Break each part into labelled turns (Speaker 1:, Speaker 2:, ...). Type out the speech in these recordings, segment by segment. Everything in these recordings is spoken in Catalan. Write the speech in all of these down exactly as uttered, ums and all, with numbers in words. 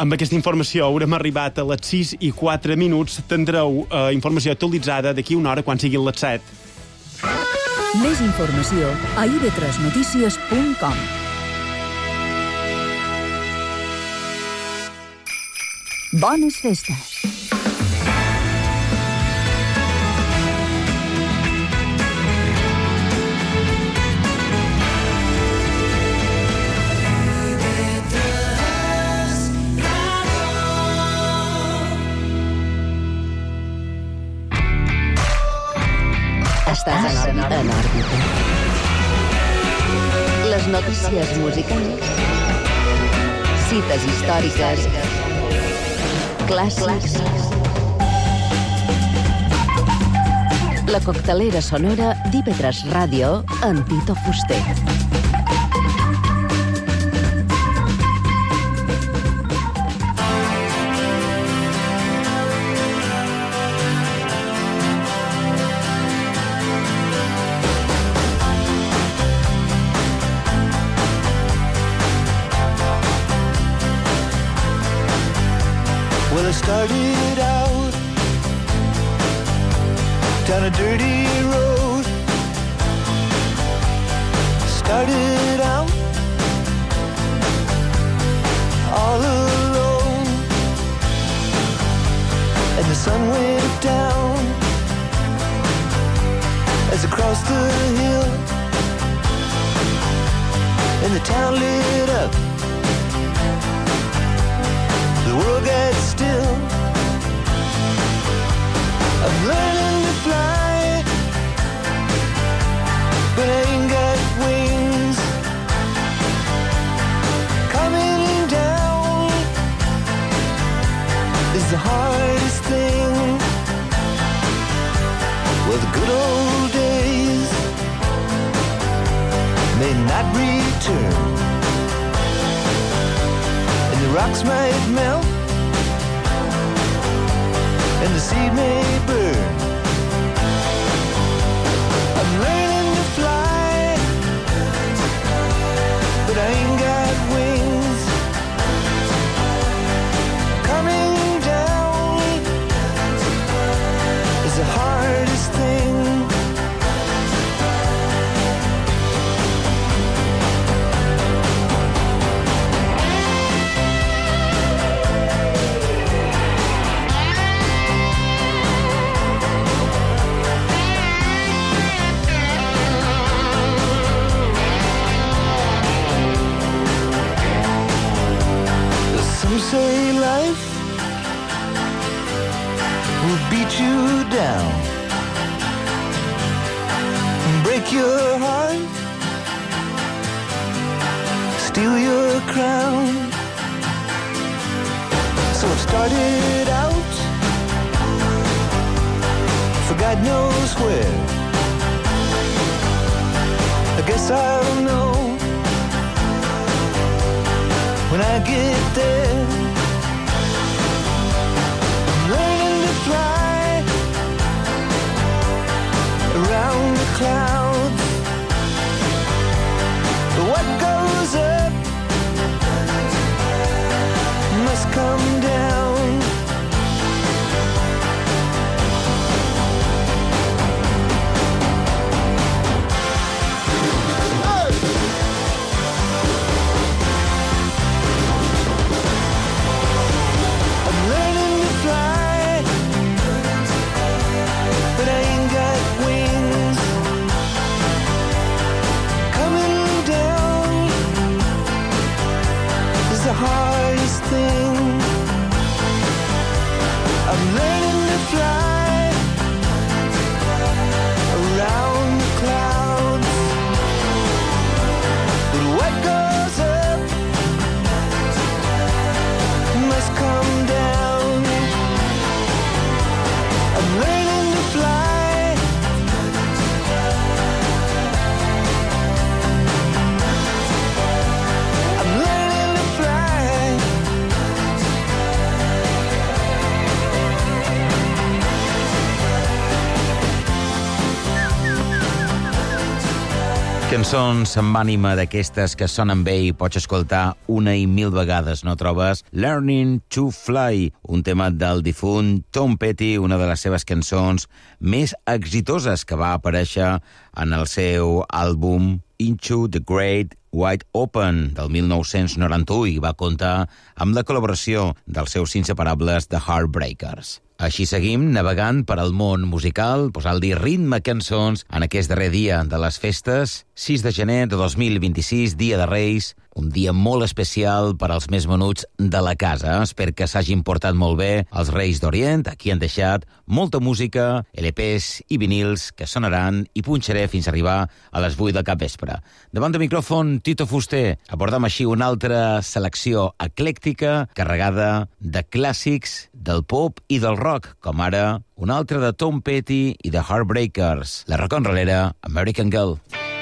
Speaker 1: Amb aquesta informació haurem arribat a les sis i quatre minuts. Tindreu eh, informació actualitzada d'aquí una hora quan siguin les set.
Speaker 2: Més informació a i ve tres notícies punt com. Bones festes.
Speaker 3: Estàs en òrbita. Les notícies musicals, cites històriques, clàssics. La coctelera sonora d'I ve tres Ràdio amb Tito Fuster.
Speaker 4: Started out down a dirty road. Started out all alone, and the sun went down as I crossed the hill, and the town lit up. The world got still. I'm learning to fly, but I ain't got wings. Coming down is the hardest thing. Well, the good old days may not return, and the rocks might melt, and the sea may burn. I'm learning to fly, but I ain't got wings. Coming down is the hardest thing. Some say life will beat you down and break your heart, steal your crown. So I've started out for God knows where. I guess I'll know when I get there. I'm learning to fly around the clouds, but what goes up must come down. The hardest thing. I'm learning to fly around the clouds, but what goes up must come down. I'm learning to fly. I'm learning to fly.
Speaker 5: Cançons amb ànima d'aquestes que sonen bé i pots escoltar una i mil vegades, no trobes? Learning to Fly, un tema del difunt Tom Petty, una de les seves cançons més exitoses que va aparèixer en el seu àlbum Into the Great Wide Open del mil nou-cents noranta-u i va comptar amb la col·laboració dels seus inseparables The Heartbreakers. Així seguim navegant per al món musical, posant-li ritme a cançons en aquest darrer dia de les festes, sis de gener de dos mil vint-i-sis, dia de Reis, un dia molt especial per als més menuts de la casa. Espero que s'hagin portat molt bé els Reis d'Orient. Aquí han deixat molta música, L Ps i vinils que sonaran i punxaré fins a arribar a les vuit del capvespre. Davant del micròfon, Tito Fuster. Abordam així una altra selecció eclèctica carregada de clàssics del pop i del rock, com ara una altra de Tom Petty i The Heartbreakers, la rock and rollera American Girl.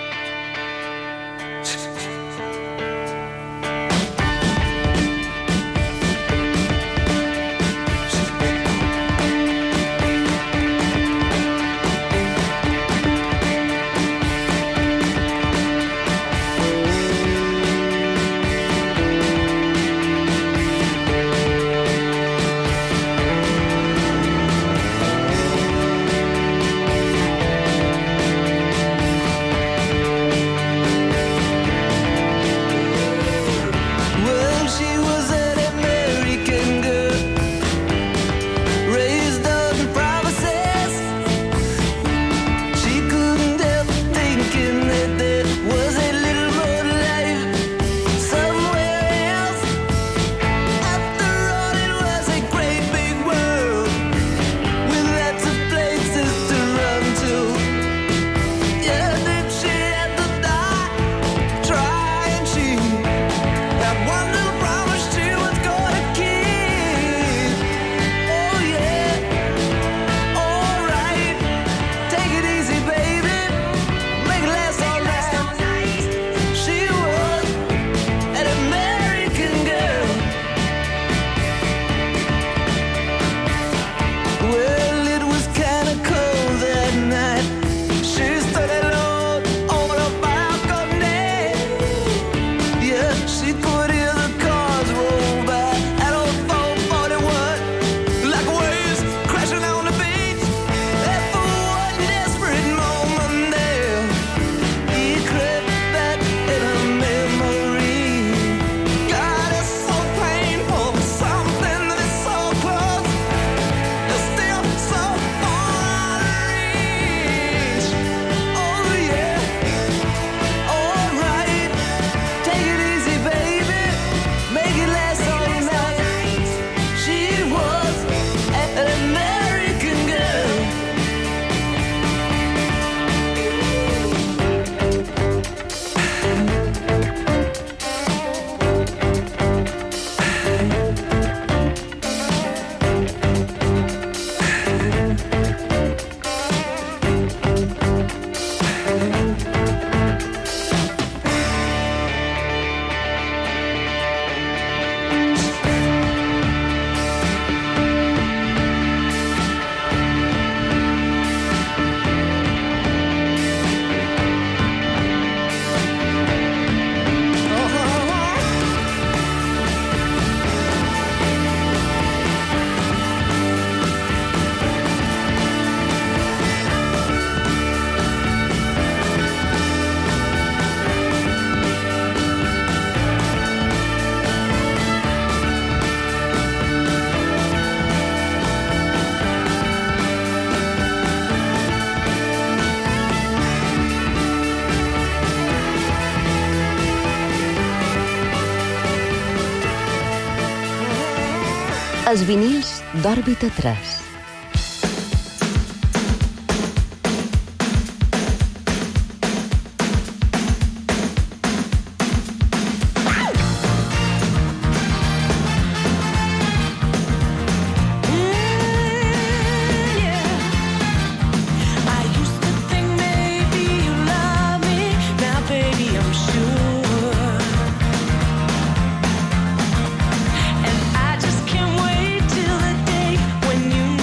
Speaker 3: Els vinils d'Òrbita tres.
Speaker 6: When you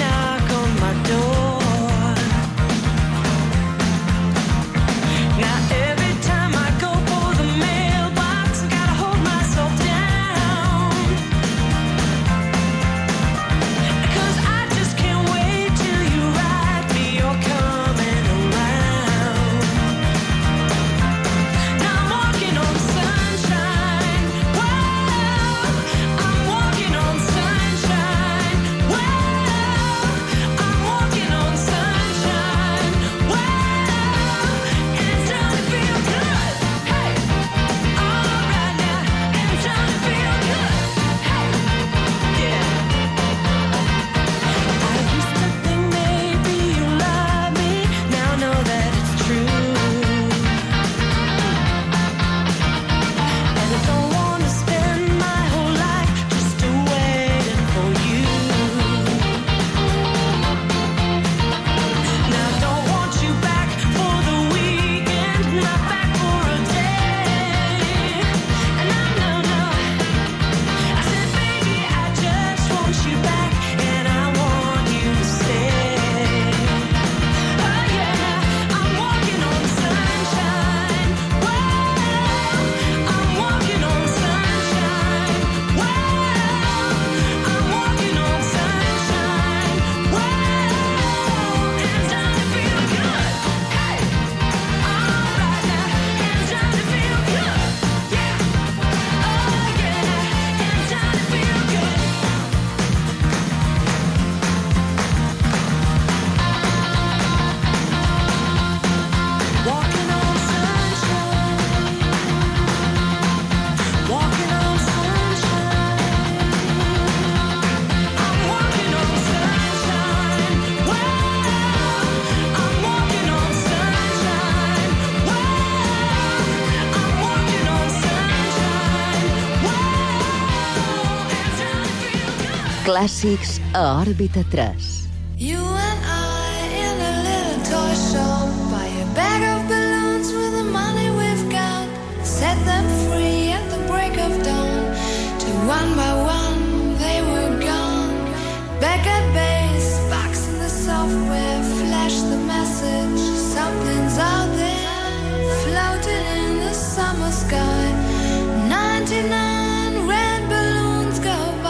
Speaker 3: Clàssics a Òrbita tres.
Speaker 6: You and I in a little toy shop, buy a bag of balloons with the money we've got, set them free at the break of dawn, till one by one they were gone. Back at base, box in the software, flash the message, something's out there, floating in the summer sky. ninety-nine red balloons go by.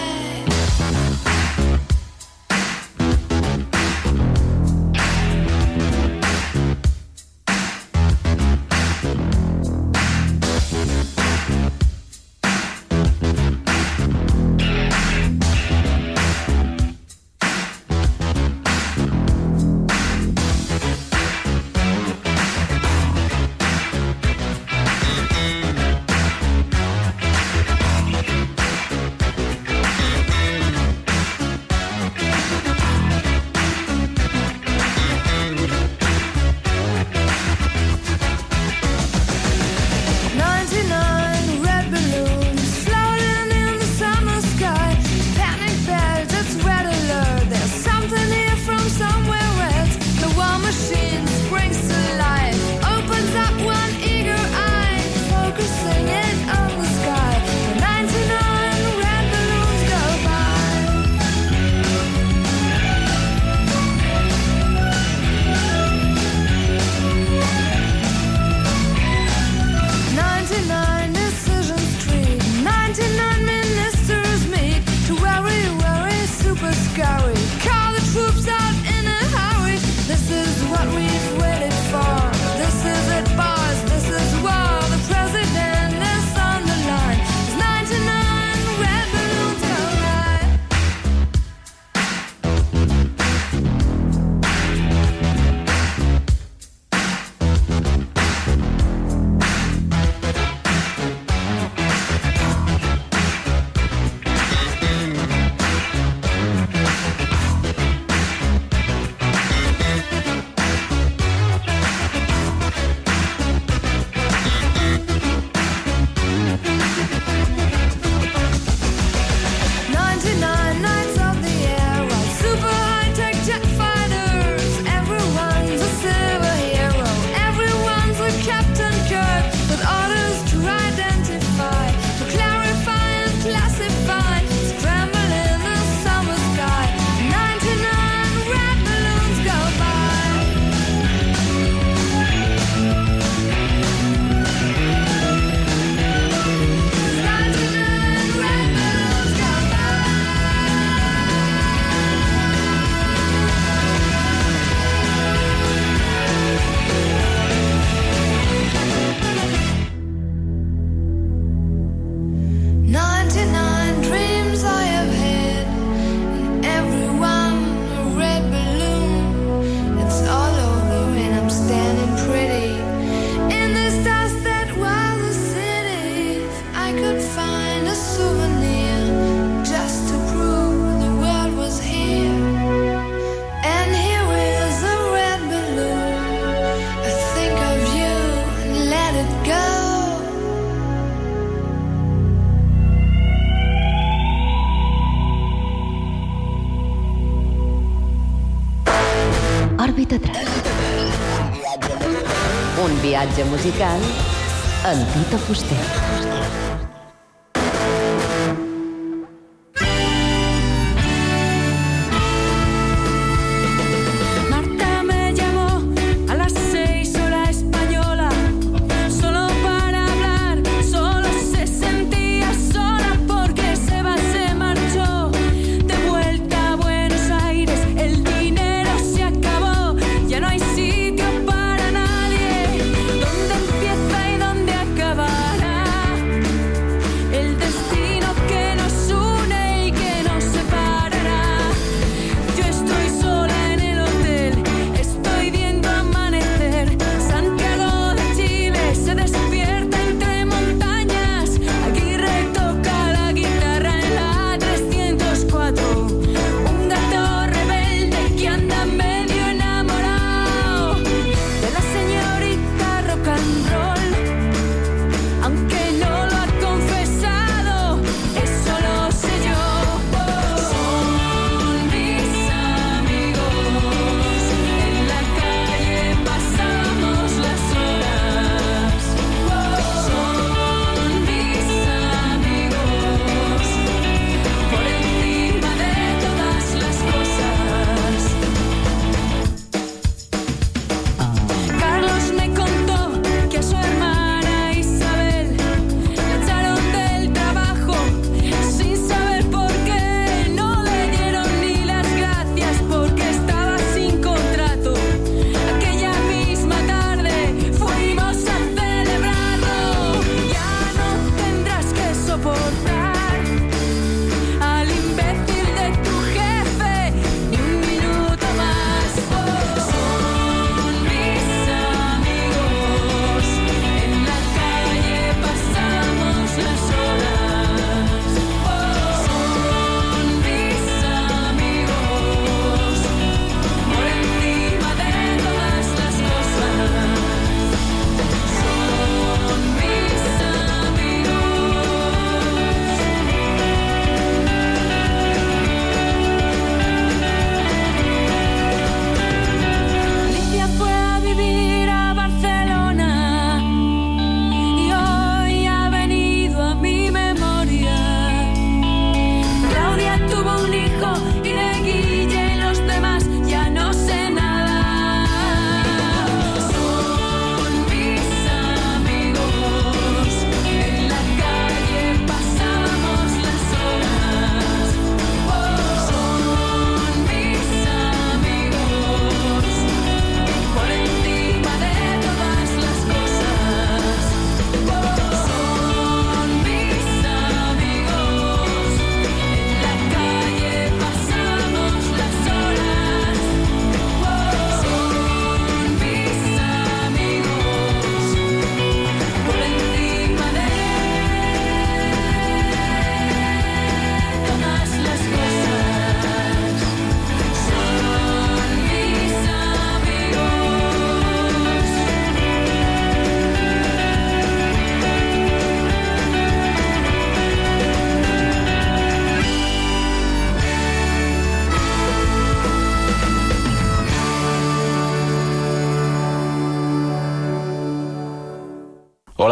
Speaker 3: Òrbita tres. Un viatge musical amb Tito Fuster.
Speaker 6: Sitio para nadie, donde empieza y donde acabará.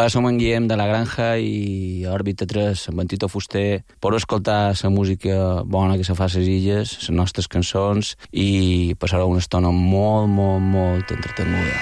Speaker 7: Hola, som en Guillem de la Granja i a Òrbita tres amb en Tito Fuster per escoltar la música bona que se fa a les illes, les nostres cançons i passar una estona molt, molt, molt entretenuda.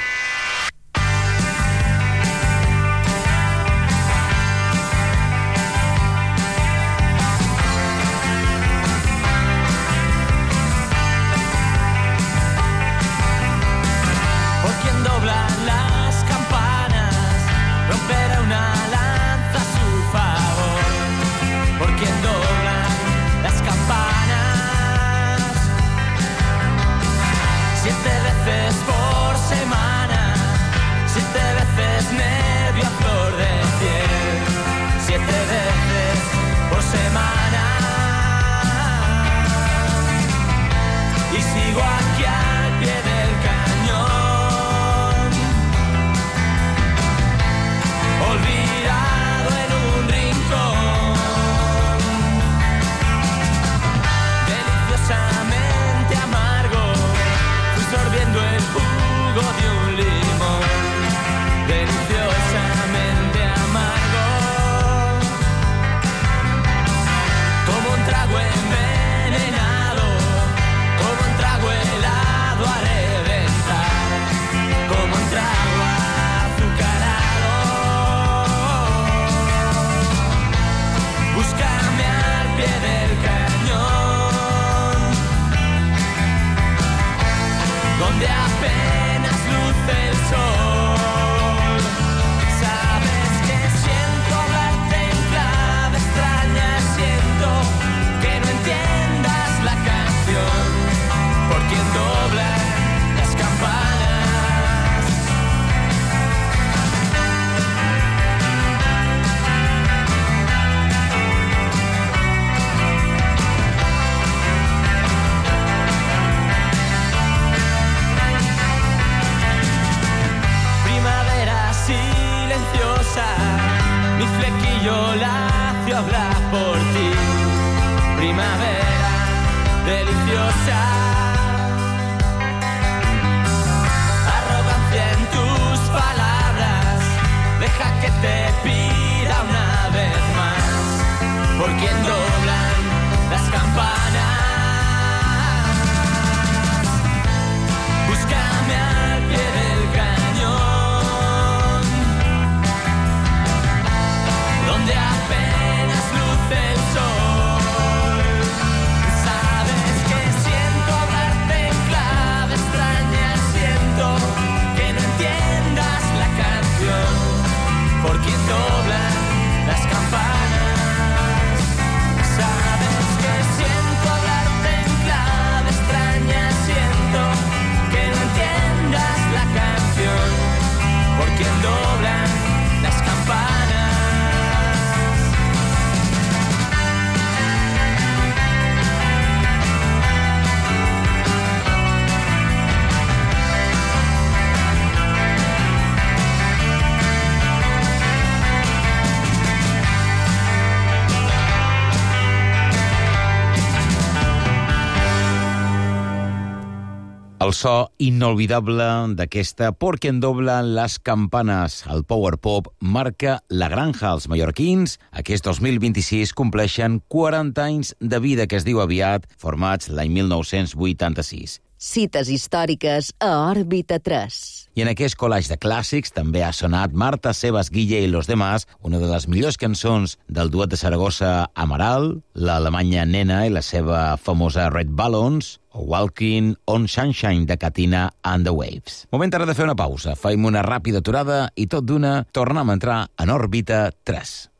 Speaker 5: El so inolvidable d'aquesta Porque en doblen les campanes. El power pop marca La Granja. Els mallorquins, aquest dos mil vint-i-sis, compleixen quaranta anys de vida, que es diu aviat, formats l'any mil nou-cents vuitanta-sis.
Speaker 3: Cites històriques a Òrbita tres.
Speaker 5: I en aquest collage de clàssics també ha sonat Marta Sebas Guille i los demás, una de les millors cançons del duet de Saragossa Amaral, l'alemanya Nena i la seva famosa Red Balloons, o Walking on Sunshine de Katina and the Waves. Moment ara de fer una pausa. Faim una ràpida aturada i tot d'una tornem a entrar en Òrbita tres.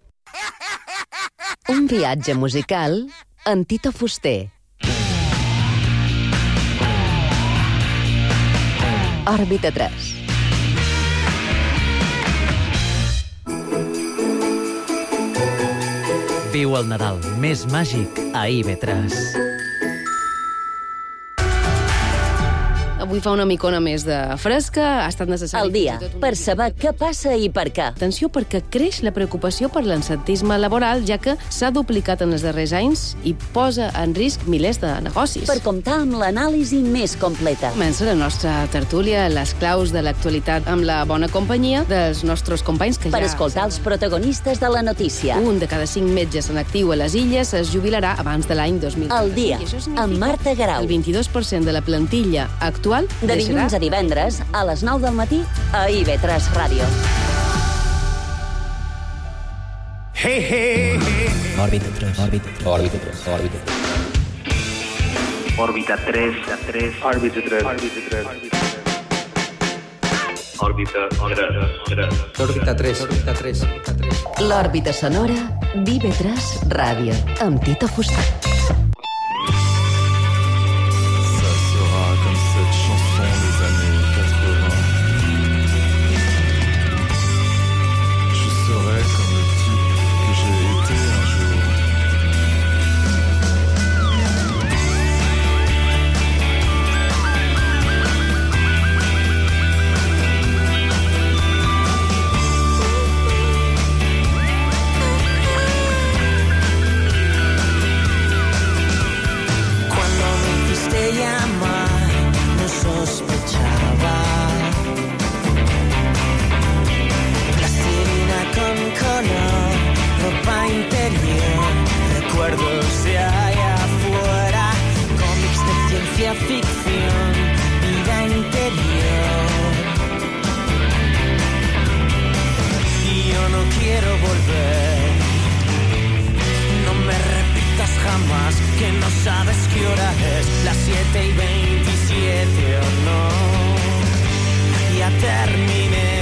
Speaker 3: Un viatge musical en Tito Fuster. Òrbita tres.
Speaker 8: Viu el Nadal més màgic a I V tres.
Speaker 9: avui fa una micona més de fresca, ha estat necessari...
Speaker 2: Al dia,
Speaker 9: fins i tot un
Speaker 2: per
Speaker 9: dia
Speaker 2: saber
Speaker 9: de-
Speaker 2: què passa i per què.
Speaker 9: Atenció, perquè creix la preocupació per l'absentisme laboral, ja que s'ha duplicat en els darrers anys i posa en risc milers de negocis.
Speaker 2: Per comptar amb l'anàlisi més completa.
Speaker 9: Comença la nostra tertúlia, les claus de l'actualitat amb la bona companyia dels nostres companys que
Speaker 2: Per
Speaker 9: ja...
Speaker 2: escoltar els protagonistes de la notícia.
Speaker 9: Un de cada cinc metges en actiu a les Illes es jubilarà abans de l'any dos mil.
Speaker 2: Al dia, amb Marta Garau.
Speaker 9: El vint-i-dos per cent de la plantilla actual
Speaker 2: De dilluns a divendres, a les nou del matí, a I V tres Ràdio.
Speaker 4: Hey, hey, hey.
Speaker 8: Òrbita tres. Òrbita tres. Òrbita tres. Òrbita tres.
Speaker 10: Òrbita tres, tres.
Speaker 11: Òrbita tres. Òrbita tres.
Speaker 10: Òrbita tres.
Speaker 8: Òrbita tres. Òrbita tres.
Speaker 3: L'òrbita sonora d'I V tres Ràdio, amb Tito Fuster.
Speaker 4: Ça sera comme cette chanson des années quatre-vingts. Je serai comme le type que j'ai été un jour.
Speaker 12: Cuando me hiciste llamar, no sospechaba. Plastilina con color, ropa interior, recuerdos de allá afuera, cómics de ciencia ficción, vida interior. Y yo no quiero volver. No me repitas jamás que no sabes qué hora es, las siete y veintisiete o no. Ya terminé.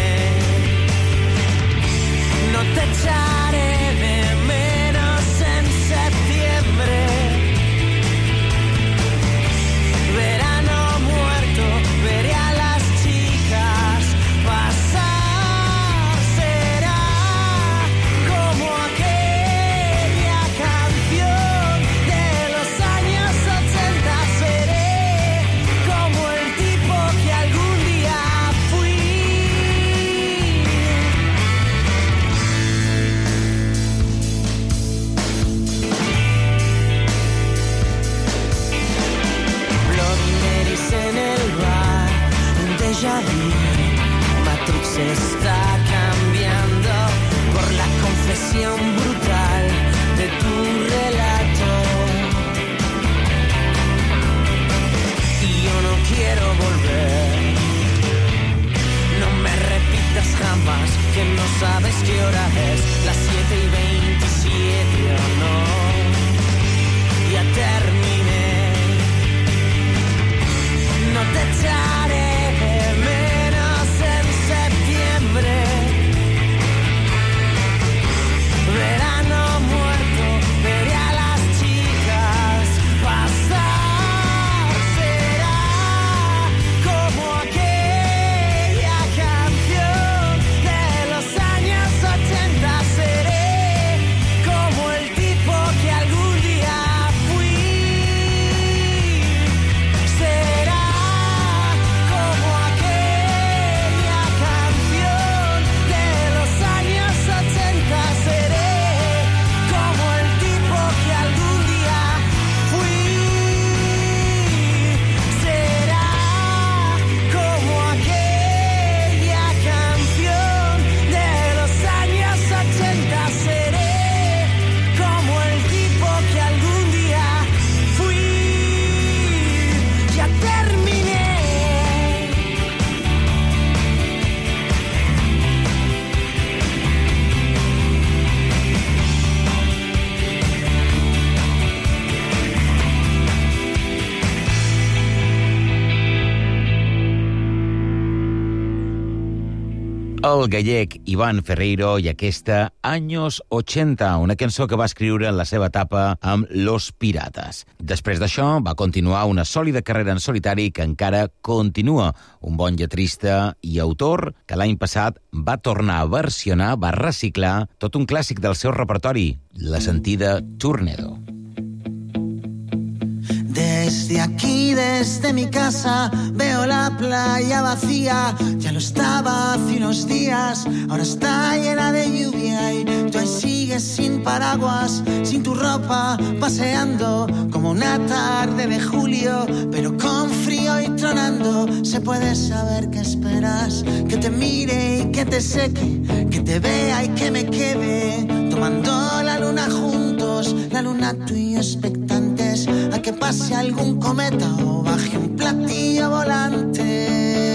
Speaker 12: No te echaré de menos en septiembre. Verano muerto, veré a las chicas pasar. Será como aquella canción de los años ochenta. Seré como el tipo que algún día fui. Bloody Marys en el bar, un déjà vu. Matrix está cambiando por la confesión brutal de tu relato. Y yo no quiero volver. No me repitas jamás que no sabes qué hora es, las siete y veintisiete o no. Ya terminé. No te echaré de menos en septiembre. Verano muerto, veré a las chicas pasar. Será como aquella canción de los años ochenta. Seré como el tipo que algún día fui. Será como aquella canción de los años ochenta. Seré como el tipo que algún día fui. Será como aquella canción de los años ochenta. Seré como el tipo que algún día fui. Ya terminé.
Speaker 5: El gallec Ivan Ferreiro i aquesta Años ochenta, una cançó que va escriure en la seva etapa amb Los Pirates. Després d'això va continuar una sòlida carrera en solitari que encara continua. Un bon lletrista i autor que l'any passat va tornar a versionar, va reciclar tot un clàssic del seu repertori, la sentida Tornado.
Speaker 12: De
Speaker 11: Desde aquí, desde mi casa, veo la playa vacía. Ya lo estaba hace unos días, ahora está llena de lluvia. Y tú ahí sigues sin paraguas, sin tu ropa, paseando como una tarde de julio, pero con frío y tronando. Se puede saber qué esperas, que te mire y que te seque, que te vea y que me quede, tomando la luna juntos, la luna tú y yo expectantes a que pase algún cometa o baje un platillo volante.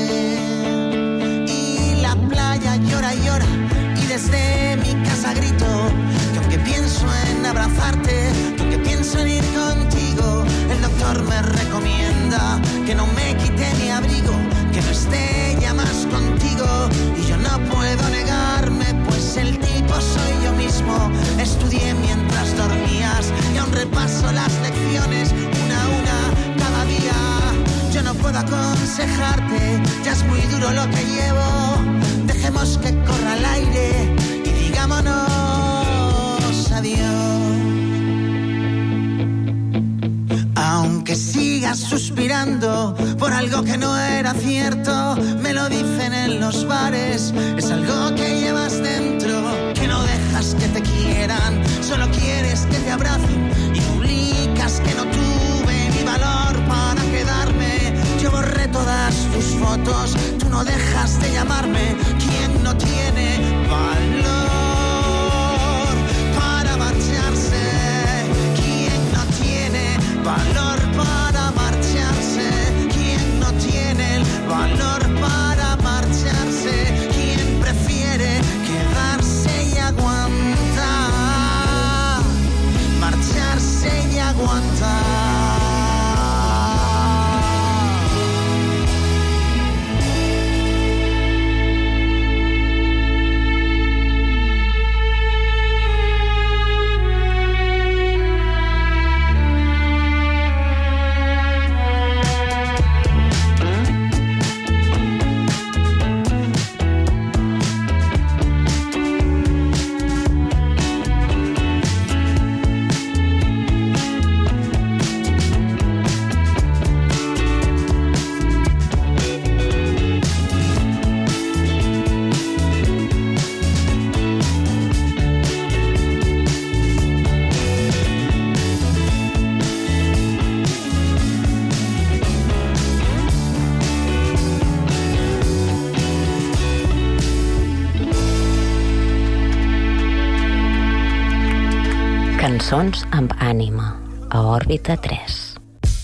Speaker 11: Y la playa llora y llora, y desde mi casa grito que aunque pienso en abrazarte, que aunque pienso en ir contigo, el doctor me recomienda que no me quite mi abrigo, que no esté ya más contigo. Y yo no puedo negarme, pues el tipo soy yo mismo. Estudié mientras dormías y aún repaso las lecciones una a una cada día. Yo no puedo aconsejarte, ya es muy duro lo que llevo. Dejemos que corra el aire y digámonos adiós. Aunque sigas suspirando por algo que no era cierto, me lo dicen en los bares, es algo que llevas dentro, que no dejas que te quieran, solo quieres que te abracen y publicas que no tuve ni valor para quedarme. Yo borré todas tus fotos, tú no dejas de llamarme. ¿Quién no tiene valor para marcharse? ¿Quién no tiene valor para marcharse? ¿Quién no tiene el valor para marcharse? ¿Quién prefiere quedarse y aguantar? Marcharse y aguantar.
Speaker 13: Cançons amb ànima, a Òrbita tres.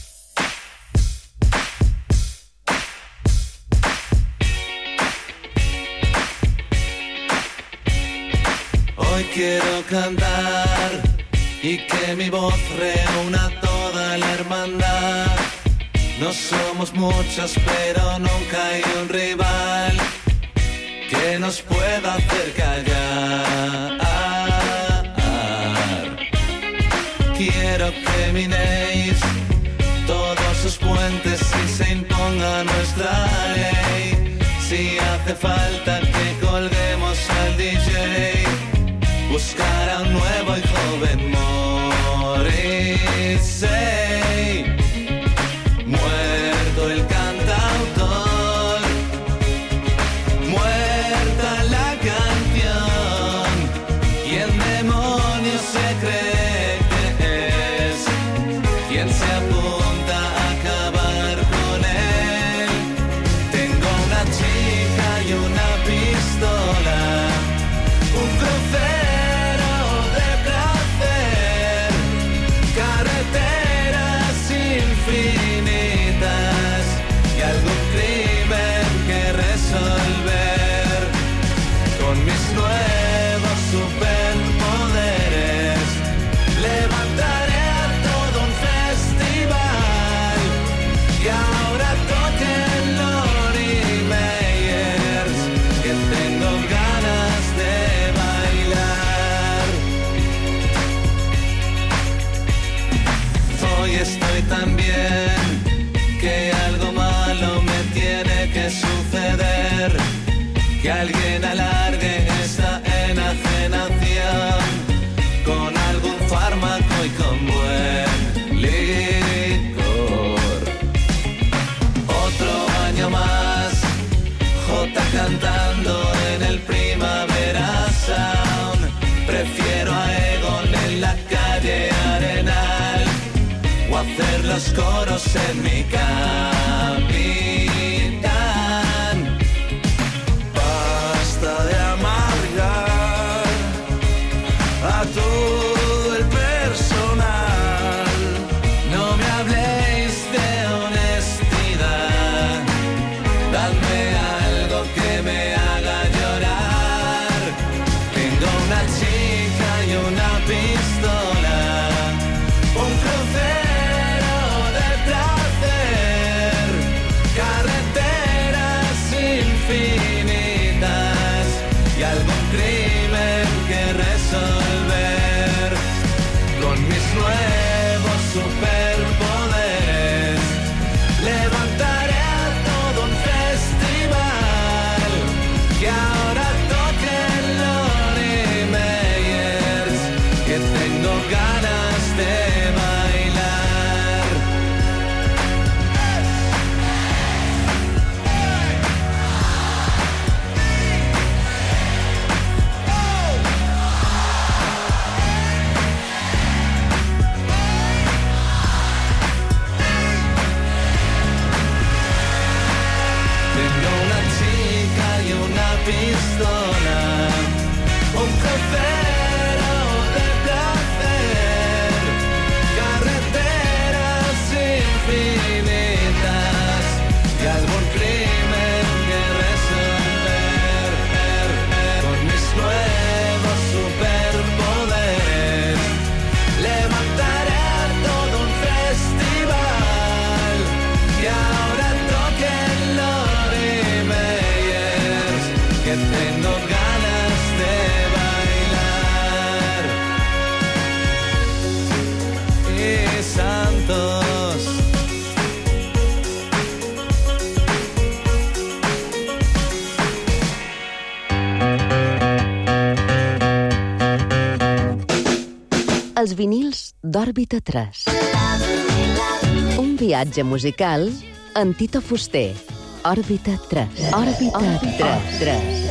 Speaker 14: Hoy quiero cantar y que mi voz reúna toda la hermandad. No somos muchos, pero nunca hay un rival que nos pueda hacer callar. Quiero que minéis todos sus puentes y se imponga nuestra ley. Si hace falta que colguemos al D J, buscar a un nuevo y joven Morrissey. Muerto el cantautor, muerta la canción. ¿Quién demonios se cree? Se apunta a acabar con él. Tengo una chica y una pistola, un crucero de placer, carreteras infinitas y algún crimen que resolver. Con mis nuevos superpoderes levantaré y ahora toquen Lori Meyers, que tengo ganas de bailar. Hoy estoy tan bien que algo malo me tiene que suceder, que alguien alargue esta enajenación con algún fármaco y con buen licor. los coros en mi capitán. Basta de amargar a todo el personal. No me habléis de honestidad, dadme algo que me haga llorar. Tengo una chica y una pistola, un crucero de placer, carreteras infinitas y algún crimen que resolver. Con mis nuevos superpoderes levantaré a todo un festival, que ahora toquen Lonnie Meyers, que tengo ganas de bailar. Tengo una chica y una pistola, un crucero de placer, carreteras infinitas y algún crimen que resolver. Con mis nuevos superpoderes levantaré a todo un festival, y ahora toquen Lonnie Meyers, que tengo ganas de bailar. Y Santos,
Speaker 3: Els vinils d'Òrbita tres. Un viatge musical en Tito Fuster. Òrbita tres. Òrbita tres.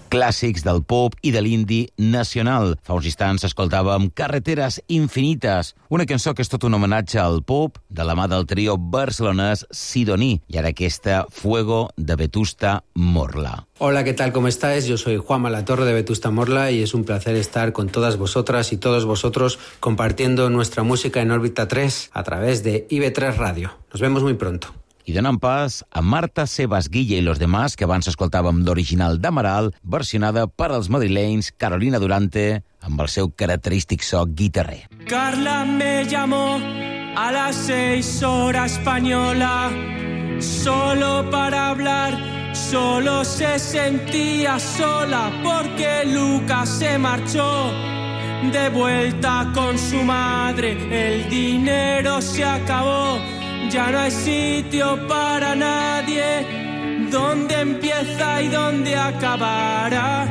Speaker 5: clàssics del pop i de l'indie nacional. Fa uns instants escoltàvem Carreteres Infinites, una cançó que és tot un homenatge al pop de la mà del trio barcelonès Sidoní, i ara aquesta Fuego de Vetusta Morla.
Speaker 8: Hola, ¿qué tal? ¿Cómo estáis? Yo soy Juan Malatorre de Vetusta Morla y es un placer estar con todas vosotras y todos vosotros compartiendo nuestra música en Òrbita tres a través de I B tres Radio. Nos vemos muy pronto.
Speaker 5: I donant pas a Marta Sebas Guille i los demás, que abans escoltàvem d'original d'Amaral, versionada per als madrilenys Carolina Durante, amb el seu característic so guitarrer.
Speaker 12: Carla me llamó a las seis hora española, solo para hablar, solo se sentía sola porque Lucas se marchó de vuelta con su madre, el dinero se acabó. Ya no hay sitio para nadie, dónde empieza y dónde acabará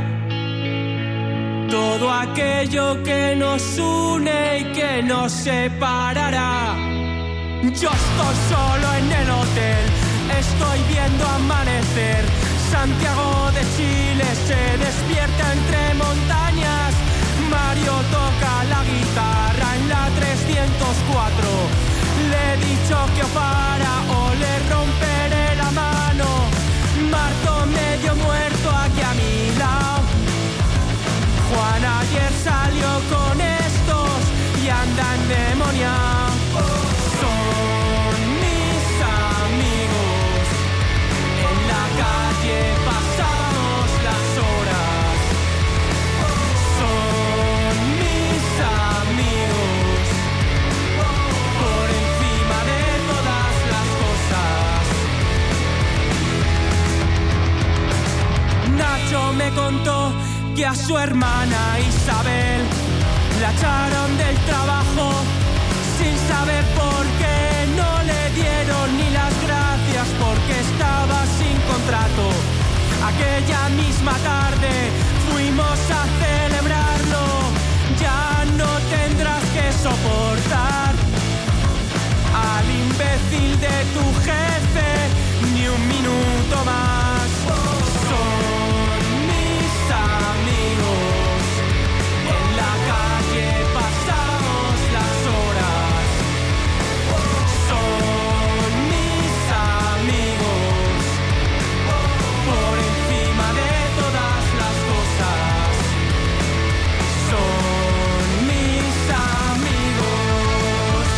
Speaker 12: todo aquello que nos une y que nos separará. Yo estoy solo en el hotel, estoy viendo amanecer. Santiago de Chile se despierta entre montañas. Mario toca la guitarra en la trescientos cuatro. Le he dicho que o para o le romperé la mano. Marto medio muerto aquí a mi lado. Juan ayer salió con estos y anda endemoniado. Son mis amigos. En la calle pasamos las horas. Son mis amigos. Por encima de todas las cosas. Nacho me contó que a su hermana Isabel la echaron del trabajo sin saber por qué. No le dieron ni las gracias porque estaba sin contrato. Aquella misma tarde fuimos a celebrarlo. Ya no tendrás que soportar al imbécil de tu jefe ni un minuto más. Son mis amigos. En la calle pasamos las horas. Son mis amigos. Por encima de todas las cosas. Son mis amigos.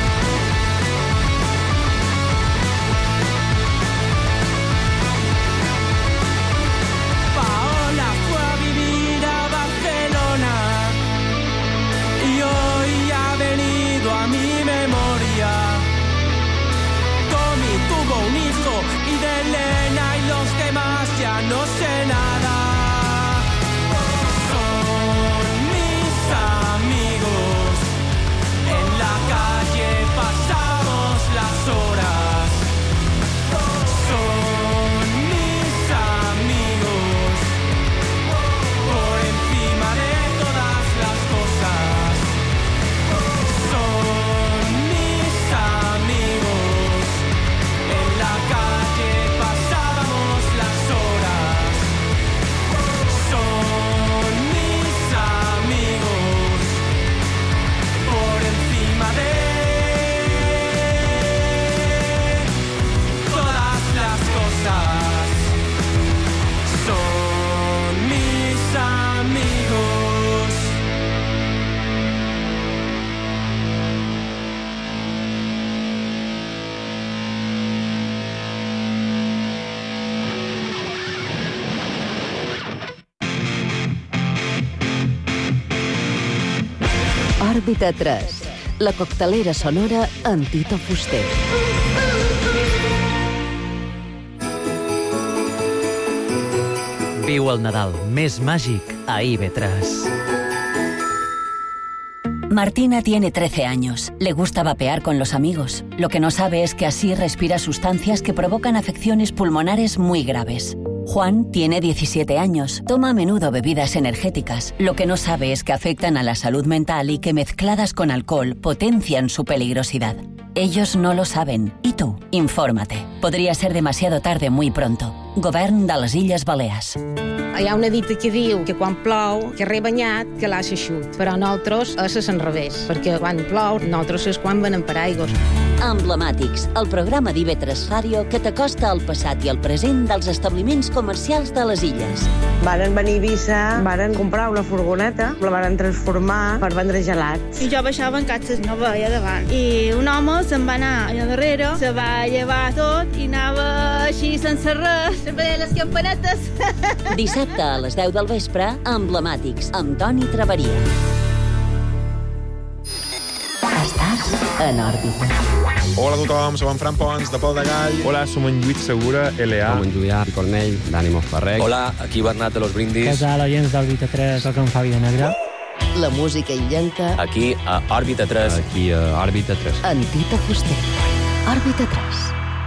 Speaker 12: Paola fue a vivir a Barcelona y hoy ha venido a mi memoria. Tommy tuvo un hijo y de Elena y los demás ya no sé nada. Son mis amigos. En la calle pasamos las horas. Son mis amigos. Por encima de todas las cosas. Son mis amigos. En la calle pasábamos las horas. Son mis amigos. Por encima de todas las cosas. Son mis amigos.
Speaker 3: Òrbita tres, la coctelera sonora amb Tito Fuster.
Speaker 15: Viu el Nadal més màgic a I B tres.
Speaker 16: Martina tiene trece años. Le gusta vapear con los amigos. Lo que no sabe es que así respira sustancias que provocan afecciones pulmonares muy graves. Juan tiene diecisiete años. Toma a menudo bebidas energéticas. Lo que no sabe es que afectan a la salud mental y que mezcladas con alcohol potencian su peligrosidad. Ellos no lo saben. ¿Y tú? Infórmate. Podría ser demasiado tarde muy pronto. Govern de les Illes Balears.
Speaker 17: Hi ha una dita que diu que quan plou, que re banyat, que l'ha xeixut. Però nosaltres és l'enrevés, perquè quan plou, nosaltres és quan venen paraigos.
Speaker 16: Emblemàtics, el programa d'I V tres Ràdio que t'acosta al passat i al present dels establiments comercials de les illes.
Speaker 18: Varen venir a Eivissa, varen comprar una furgoneta, la varen transformar per vendre gelats.
Speaker 19: I jo baixava en catxes, no veia davant. I un home se'n va anar allà darrere, se va llevar tot i anava així sense res, sempre deia les campanetes.
Speaker 16: Dissabte a les deu del vespre, Emblemàtics, amb Toni Traveria. Estàs en òrbita.
Speaker 20: Hola a tothom, som en Fran Pons, de Pol de Gall.
Speaker 21: Hola, som en Lluís Segura, L A.
Speaker 22: Som en Julià Cornell, d'Ànimo Ferrec.
Speaker 23: Hola, aquí Bernat de los Brindis.
Speaker 24: Què tal, oients d'Òrbita tres, soc en Fabi de Negra.
Speaker 3: La música illenca.
Speaker 23: Aquí a Òrbita tres.
Speaker 22: Aquí a Òrbita tres.
Speaker 3: En Tito Fuster. Òrbita tres.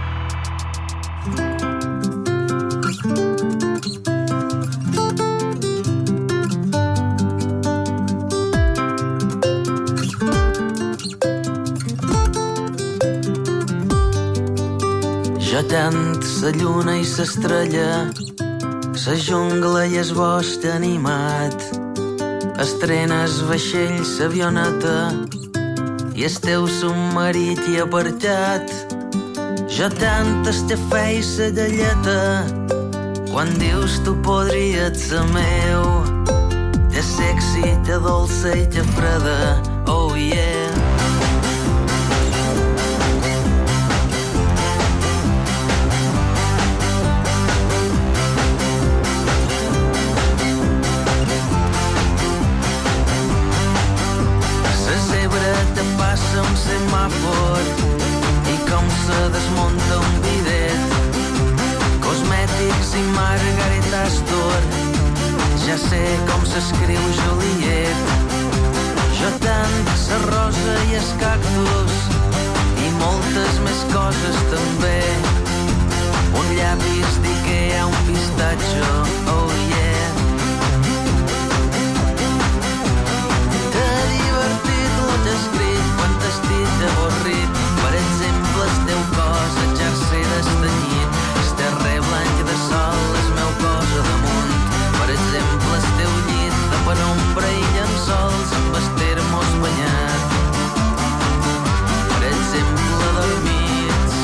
Speaker 12: Jo tant sa lluna i s'estrella, sa jungla i es bosc animat, estrenes vaixell s'avioneta i el teu submarit i apartat. Jo tant estafè i sa galleta, quan dius tu podries ser meu, te sexy, te dolça i te freda, oh yeah. Un semàfor i com se desmunta un bidet, cosmètics i Margaret Astor, ja sé com s'escriu Juliet. Jo tant sa rosa i es cactus i moltes més coses també, un llapis d'Ikea, un pistatxo, oh yeah. T'ha divertit lo t'he escrit quan t'estic avorrit, per exemple el teu cos el jersei destanyit, el terrer blanc de sol el meu cos a damunt, per exemple el teu llit de penombra i llençols amb el termos banyat, per exemple dormits.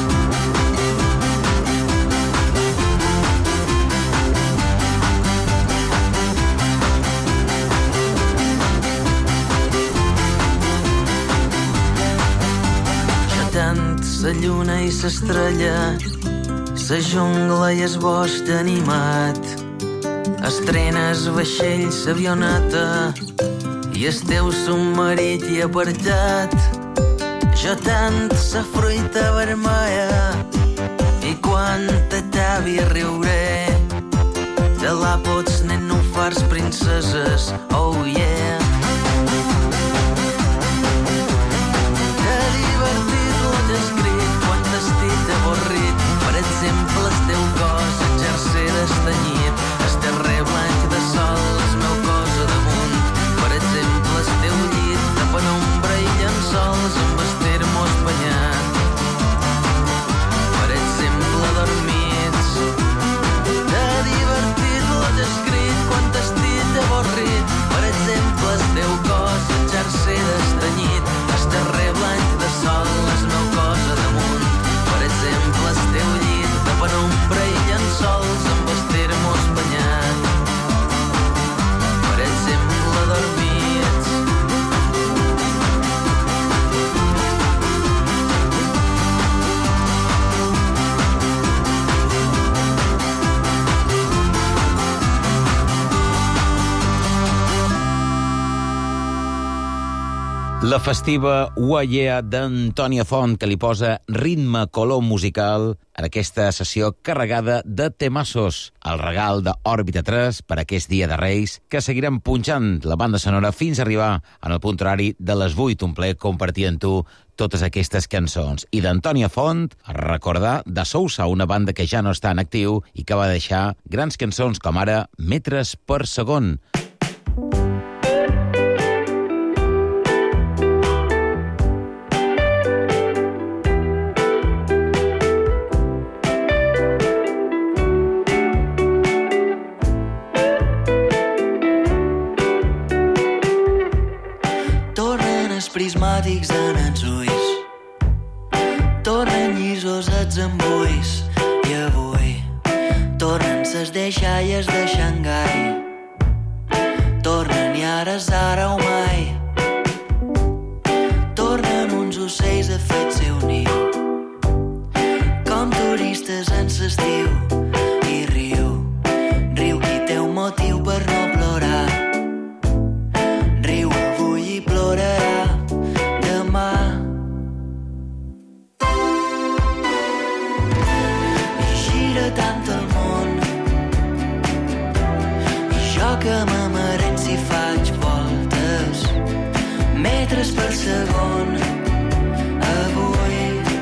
Speaker 12: Tant sa lluna i s'estrella, sa jungla i es bosc animat, estrenes vaixell s'avioneta i el teu submarit i apartat. Jo tant sa fruita vermella i quan te t'avi riuré, te la pots nenufars princeses, oh yeah. Escrit quan t'estic avorrit, per exemple el teu cos el jersei destanyit, el terrer blanc de sol el meu cos a damunt, per exemple el teu llit de penombra i llençols amb el termos banyat, per exemple dormits. T'ha divertit lo t'he escrit quan t'estic avorrit, per exemple el teu cos el jersei destanyit, el terrer blanc de sol el meu cos a damunt, per exemple el teu llit de penombra i llençols amb el termos banyat, per exemple dormits.
Speaker 5: La festiva Ua Yeah d'Antònia Font, que li posa ritme, color musical en aquesta sessió carregada de temassos. El regal d'Òrbita tres per aquest dia de Reis, que seguirem punxant la banda sonora fins a arribar en el punt horari de les vuit, un ple compartir amb tu totes aquestes cançons. I d'Antònia Font, a recordar de Sousa, una banda que ja no està en actiu i que va deixar grans cançons com ara Metres per segon.
Speaker 1: hipnòtics en els ulls. Tornen llisos els embulls i avui tornen ses deixalles de Xangai. Tornen i ara és ara o mai. Tornen uns ocells a fer el seu niu, com turistes en l'estiu. I riu, riu qui té un motiu per no plorar. Riu avui i plorarà demà. I gira tant el món, i jo que m'amarem si faig voltes, metres per segon. Avui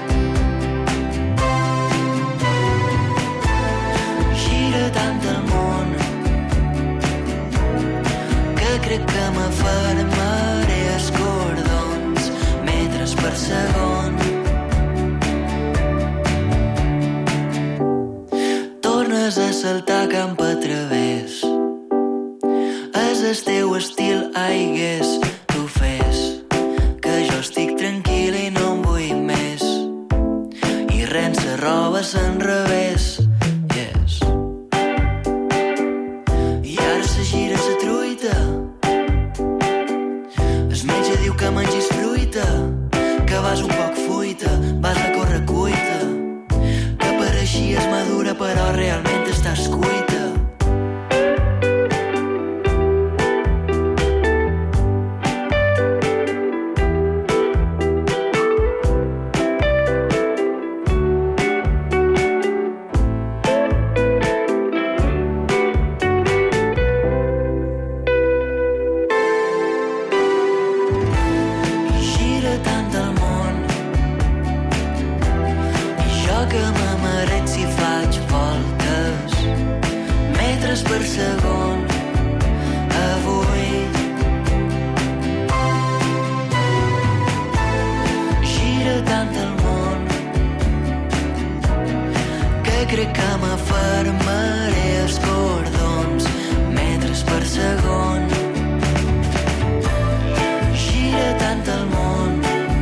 Speaker 1: gira tant el món que crec que m'afermaré els cordons, metres per segon. Tornes a saltar camp a través, és el teu estil, I guess. Tu fes que jo estic tranquil i no en vull més, i ren sa roba se'n revés. Yes. I ara se gira sa truita, el metge diu que mengis fruita, que vas un poc fuita, vas a córrer cuita, que pareixies madura però realment estàs cuita. Crec que m'afermaré els cordons, metres per segon. Gira tant el món,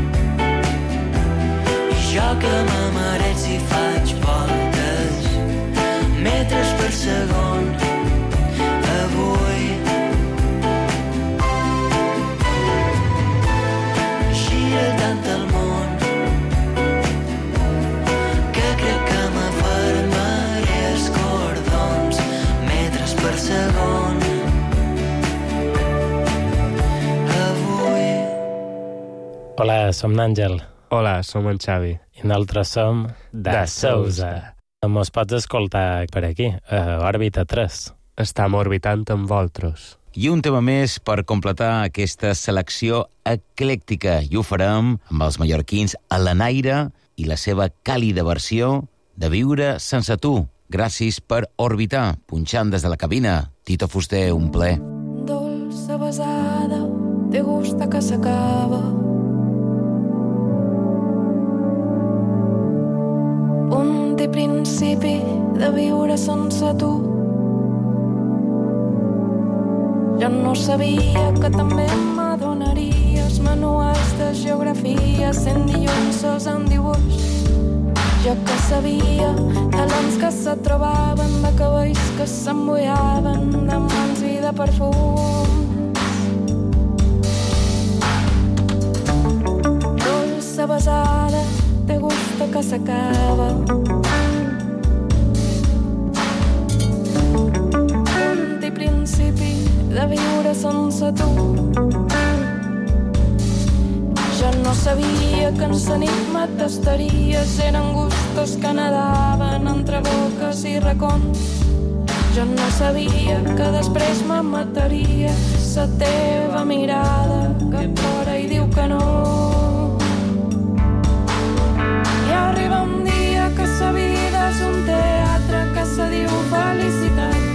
Speaker 1: i jo que m'amaré si faig voltes, metres per segon. Avui gira tant el món que crec que m'afermaré els cordons, metres per segon. Avui.
Speaker 6: Hola, som n'Àngel.
Speaker 21: Hola, som en Xavi.
Speaker 6: I nosaltres som de Sousa. Mos pots escoltar per aquí, a Òrbita tres.
Speaker 21: Estam orbitant amb vosaltres.
Speaker 5: I un tema més per completar aquesta selecció eclèctica. I ho farem amb els mallorquins Alenaire i la seva càlida versió de Viure sense tu. Gràcies per orbitar, punxant des de la cabina. Tito Fuster, un ple.
Speaker 7: Dolça besada, te gusta que s'acaba. Punt i principi de viure sense tu. Jo no sabia que també m'adonaries manuals de geografia sent dilluns en dibuix. Jo que sabia talents que se trobaven, de cabells que s'embullaven, de mans i de perfums. Dolça besada, te gusta que s'acaba. Punt i principi de viure sense tu. Jo no sabia que en sa nit m'atastaries, eren gustos que nadaven entre boques i racons. Jo no sabia que després me mataria sa teva mirada que plora i diu que no. I arriba un dia que sa vida és un teatre que se diu felicitat.